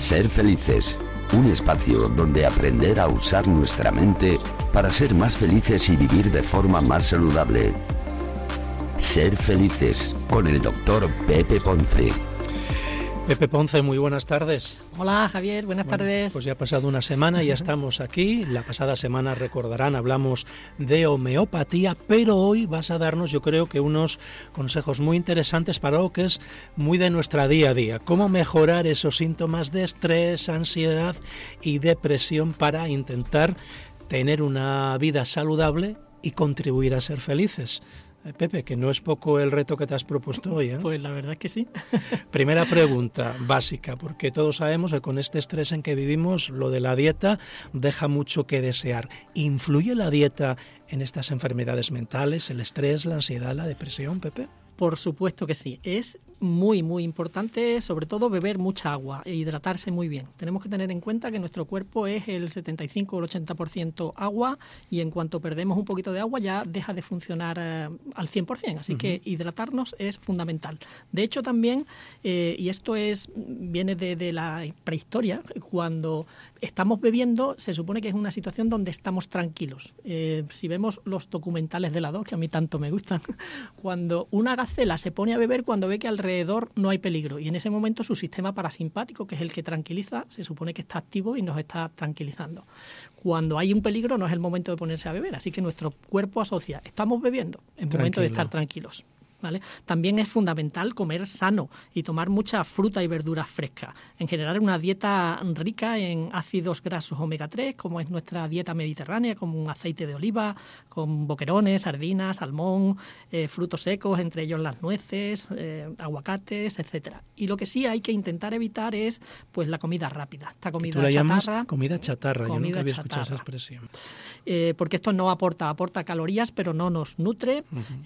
Ser felices, un espacio donde aprender a usar nuestra mente para ser más felices y vivir de forma más saludable. Ser felices con el doctor Pepe Ponce. Pepe Ponce, muy buenas tardes. Hola Javier, buenas tardes. Pues ya ha pasado una semana y ya estamos aquí. La pasada semana, recordarán, hablamos de homeopatía, pero hoy vas a darnos, yo creo que unos consejos muy interesantes para algo que es muy de nuestra día a día. Cómo mejorar esos síntomas de estrés, ansiedad y depresión para intentar tener una vida saludable y contribuir a ser felices. Pepe, que no es poco el reto que te has propuesto hoy, ¿eh? Pues la verdad es que sí. Primera pregunta básica, porque todos sabemos que con este estrés en que vivimos, lo de la dieta deja mucho que desear. ¿Influye la dieta en estas enfermedades mentales, el estrés, la ansiedad, la depresión, Pepe? Por supuesto que sí. Es muy importante, sobre todo, beber mucha agua e hidratarse muy bien. Tenemos que tener en cuenta que nuestro cuerpo es el 75 o el 80% agua y en cuanto perdemos un poquito de agua ya deja de funcionar al 100%. Así que hidratarnos es fundamental. De hecho, también, y esto viene de la prehistoria, cuando estamos bebiendo se supone que es una situación donde estamos tranquilos. Si vemos los documentales de la 2, que a mí tanto me gustan, cuando una gacela se pone a beber cuando ve que alrededor no hay peligro y en ese momento su sistema parasimpático, que es el que tranquiliza, se supone que está activo y nos está tranquilizando. Cuando hay un peligro no es el momento de ponerse a beber, así que nuestro cuerpo asocia, estamos bebiendo, es momento de estar tranquilos. ¿Vale? También es fundamental comer sano y tomar mucha fruta y verduras frescas. En general, una dieta rica en ácidos grasos omega 3, como es nuestra dieta mediterránea, como un aceite de oliva, con boquerones, sardinas, salmón, frutos secos, entre ellos las nueces, aguacates, etcétera. Y lo que sí hay que intentar evitar es pues la comida rápida. Esta comida chatarra. ¿Tú la llamas comida chatarra? Yo nunca había escuchado esa expresión. Porque esto no aporta calorías, pero no nos nutre,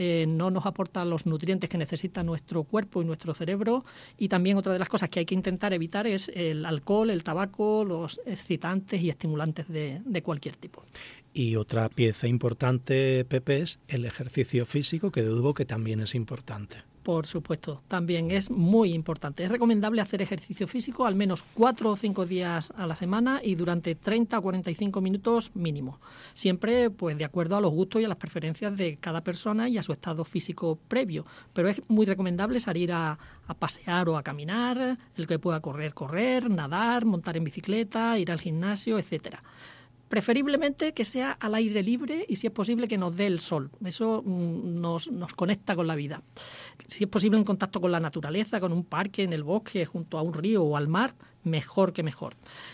no nos aporta los nutrientes que necesita nuestro cuerpo y nuestro cerebro. Y también otra de las cosas que hay que intentar evitar es el alcohol, el tabaco, los excitantes y estimulantes de cualquier tipo. Y otra pieza importante, Pepe, es el ejercicio físico, que dudo que también es importante. Por supuesto, también es muy importante. Es recomendable hacer ejercicio físico al menos 4 o 5 días a la semana y durante 30 o 45 minutos mínimo. Siempre pues de acuerdo a los gustos y a las preferencias de cada persona y a su estado físico previo. Pero es muy recomendable salir a pasear o a caminar, el que pueda correr, nadar, montar en bicicleta, ir al gimnasio, etcétera. Preferiblemente que sea al aire libre y si es posible que nos dé el sol. Eso nos conecta con la vida. Si es posible en contacto con la naturaleza, con un parque, en el bosque, junto a un río o al mar, mejor que mejor.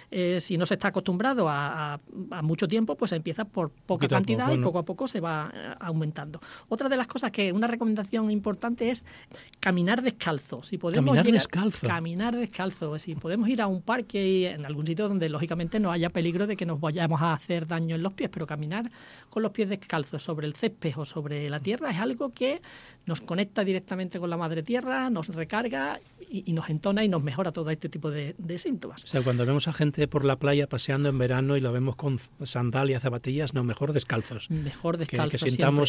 Si no se está acostumbrado a mucho tiempo, pues empieza por poca cantidad y poco a poco se va aumentando. Otra de las cosas que una recomendación importante es caminar descalzo. Si podemos caminar descalzo. Si podemos ir a un parque y en algún sitio donde lógicamente no haya peligro de que nos vayamos a hacer daño en los pies, pero caminar con los pies descalzos sobre el césped o sobre la tierra es algo que nos conecta directamente con la madre tierra, nos recarga y nos entona y nos mejora todo este tipo de síntomas. O sea, cuando vemos a gente por la playa paseando en verano y lo vemos con sandalias, zapatillas, no, mejor descalzos. Mejor descalzos. Que sintamos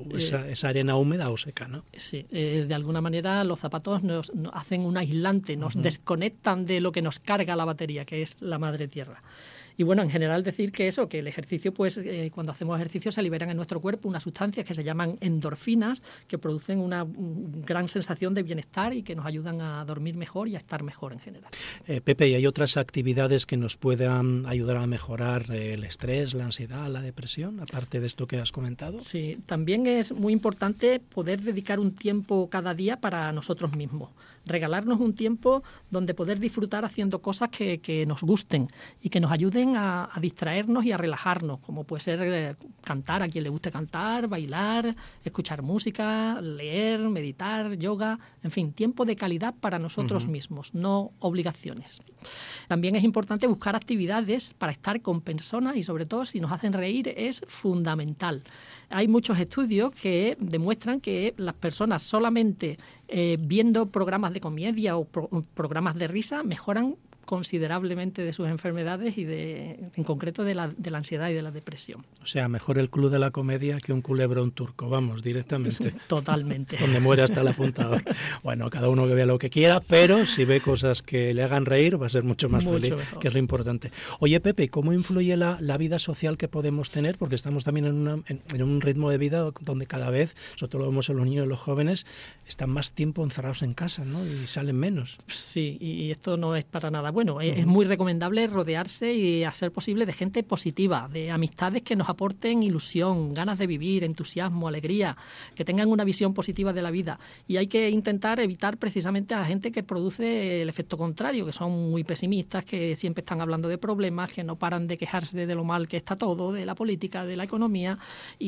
esa arena húmeda o seca, ¿no? Sí, de alguna manera los zapatos nos hacen un aislante, nos desconectan de lo que nos carga la batería, que es la madre tierra. Y bueno, en general decir que el ejercicio, pues cuando hacemos ejercicio se liberan en nuestro cuerpo unas sustancias que se llaman endorfinas, que producen una gran sensación de bienestar y que nos ayudan a dormir mejor y a estar mejor en general. Pepe, ¿y hay otras actividades que nos puedan ayudar a mejorar el estrés, la ansiedad, la depresión, aparte de esto que has comentado? Sí, también es muy importante poder dedicar un tiempo cada día para nosotros mismos. Regalarnos un tiempo donde poder disfrutar haciendo cosas que nos gusten y que nos ayuden a distraernos y a relajarnos, como puede ser cantar a quien le guste cantar, bailar, escuchar música, leer, meditar, yoga, en fin, tiempo de calidad para nosotros mismos, no obligaciones. También es importante buscar actividades para estar con personas y sobre todo si nos hacen reír es fundamental. Hay muchos estudios que demuestran que las personas solamente viendo programas de comedia o programas de risa mejoran considerablemente de sus enfermedades y en concreto de la ansiedad y de la depresión. O sea, mejor el club de la comedia que un culebrón turco, vamos, directamente. Totalmente. Donde muere hasta el apuntador. Bueno, cada uno que vea lo que quiera, pero si ve cosas que le hagan reír va a ser mucho más feliz, mejor. Que es lo importante. Oye, Pepe, ¿cómo influye la vida social que podemos tener? Porque estamos también en un ritmo de vida donde cada vez, sobre todo lo vemos en los niños y los jóvenes, están más tiempo encerrados en casa, ¿no? Y salen menos. Sí, y esto no es para nada bueno. Es muy recomendable rodearse y hacer posible de gente positiva, de amistades que nos aporten ilusión, ganas de vivir, entusiasmo, alegría, que tengan una visión positiva de la vida. Y hay que intentar evitar precisamente a la gente que produce el efecto contrario, que son muy pesimistas, que siempre están hablando de problemas, que no paran de quejarse de lo mal que está todo, de la política, de la economía,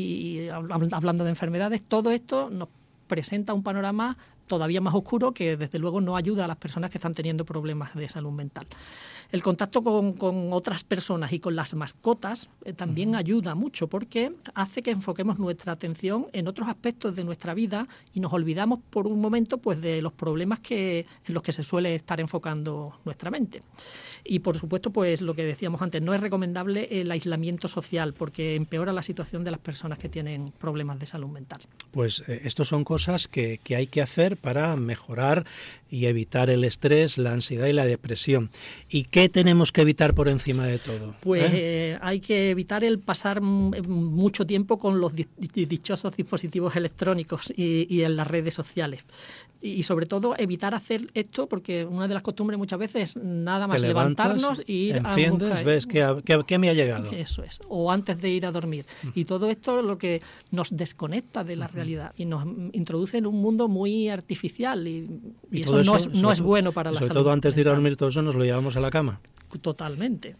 y hablando de enfermedades. Todo esto nos presenta un panorama todavía más oscuro que desde luego no ayuda a las personas que están teniendo problemas de salud mental. El contacto con otras personas y con las mascotas también ayuda mucho porque hace que enfoquemos nuestra atención en otros aspectos de nuestra vida y nos olvidamos por un momento pues de los problemas en los que se suele estar enfocando nuestra mente. Y por supuesto, pues lo que decíamos antes, no es recomendable el aislamiento social porque empeora la situación de las personas que tienen problemas de salud mental. Pues estos son cosas que hay que hacer para mejorar y evitar el estrés, la ansiedad y la depresión. ¿Y qué tenemos que evitar por encima de todo? Pues hay que evitar el pasar mucho tiempo con los dichosos dispositivos electrónicos y en las redes sociales. Y sobre todo evitar hacer esto porque una de las costumbres muchas veces es nada más levantarnos e ir enciendes, a buscar. Ves que me ha llegado. Eso es, o antes de ir a dormir. Y todo esto es lo que nos desconecta de la realidad y nos introduce en un mundo muy artificial y eso no es bueno para la salud. Sobre todo antes de ir a dormir todo eso nos lo llevamos a la cama. Totalmente.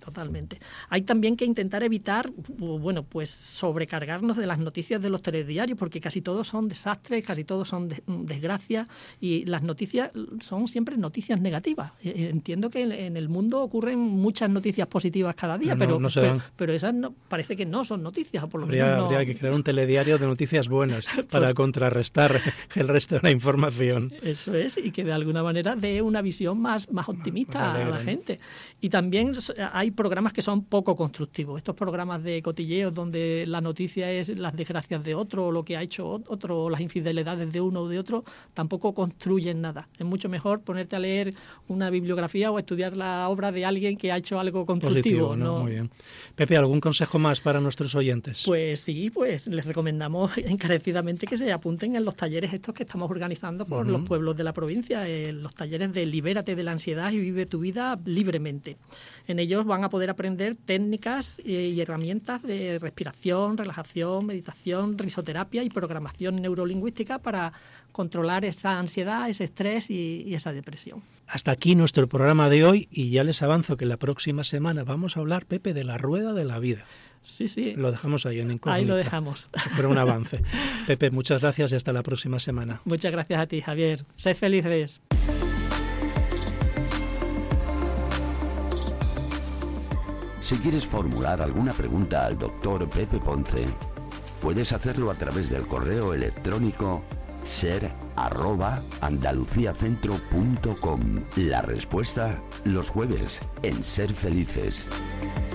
Hay también que intentar evitar, bueno, pues sobrecargarnos de las noticias de los telediarios, porque casi todos son desastres, casi todos son desgracias, y las noticias son siempre noticias negativas. Entiendo que en el mundo ocurren muchas noticias positivas cada día, pero esas parece que no son noticias, o por lo menos no. Habría que crear un telediario de noticias buenas para contrarrestar el resto de la información. Eso es, y que de alguna manera dé una visión más optimista a la gente. Y también hay programas que son poco constructivos. Estos programas de cotilleos donde la noticia es las desgracias de otro, o lo que ha hecho otro, o las infidelidades de uno o de otro, tampoco construyen nada. Es mucho mejor ponerte a leer una bibliografía o estudiar la obra de alguien que ha hecho algo constructivo. Positivo, ¿no? Muy bien. Pepe, ¿algún consejo más para nuestros oyentes? Pues sí, pues les recomendamos encarecidamente que se apunten en los talleres estos que estamos organizando por los pueblos de la provincia, los talleres de Libérate de la ansiedad y vive tu vida libremente. En ellos van a poder aprender técnicas y herramientas de respiración, relajación, meditación, risoterapia y programación neurolingüística para controlar esa ansiedad, ese estrés y esa depresión. Hasta aquí nuestro programa de hoy y ya les avanzo que la próxima semana vamos a hablar, Pepe, de la rueda de la vida. Sí. Lo dejamos ahí en incógnita. Ahí lo dejamos. Fue un avance. Pepe, muchas gracias y hasta la próxima semana. Muchas gracias a ti, Javier. Sed felices. Si quieres formular alguna pregunta al doctor Pepe Ponce, puedes hacerlo a través del correo electrónico ser@andaluciacentro.com. La respuesta los jueves en Ser Felices.